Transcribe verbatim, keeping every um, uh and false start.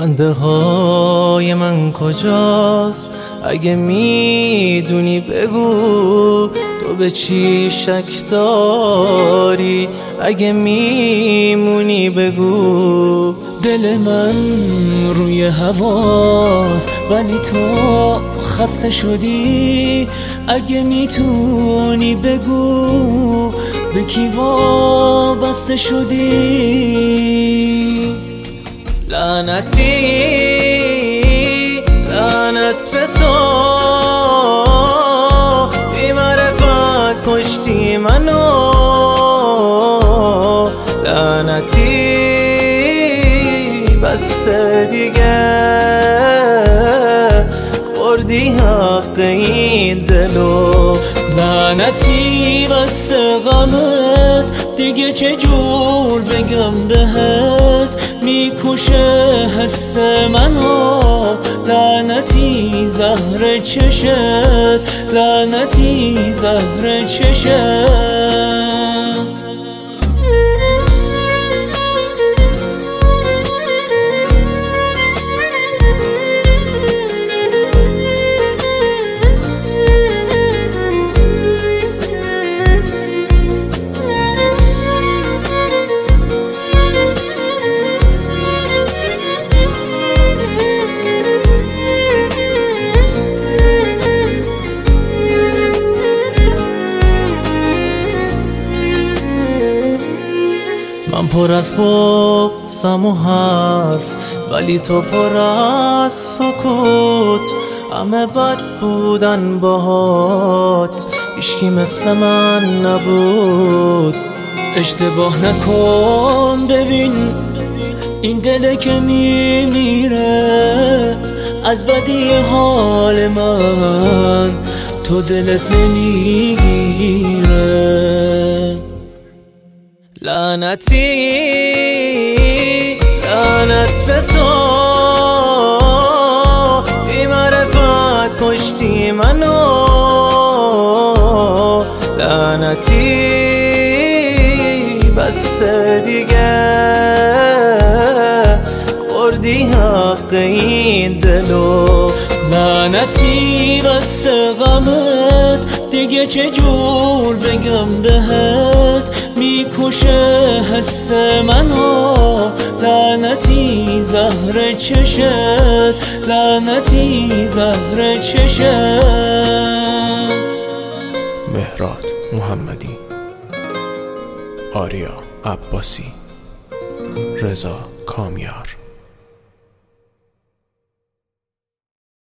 خنده های من کجاست؟ اگه میدونی بگو تو به چی شک داری؟ اگه میمونی بگو. دل من روی هواست ولی تو خسته شدی. اگه میتونی بگو به کی وابسته شدی؟ لعنتی لعنت به تو، بی معرفت کشتی منو. لعنتی بس دیگه خوردی حق این دلو. لعنتی بس غمت دیگه چجور بگم بهت، میکشه حس منو. لعنتی زهر چشت، لعنتی زهر چشت. من پر از بغضم و حرف ولی تو پر از سکوت. همه بد بودن باهات، هیچکی مثل من نبود. اشتباه نکن ببین این دل که میمیره از بدی حال من، تو دلت نمیگیره. لعنتی لعنت به تو، بی معرفت کشتی منو. لعنتی بس دیگه خوردی حق این دلو. لعنتی بس غمت دیگه چجور بگم بهت، میکشه حس منو. لعنتی زهر چشت، لعنتی زهر چشت. مهراد محمدی، آریا عباسی، رضا کامیار.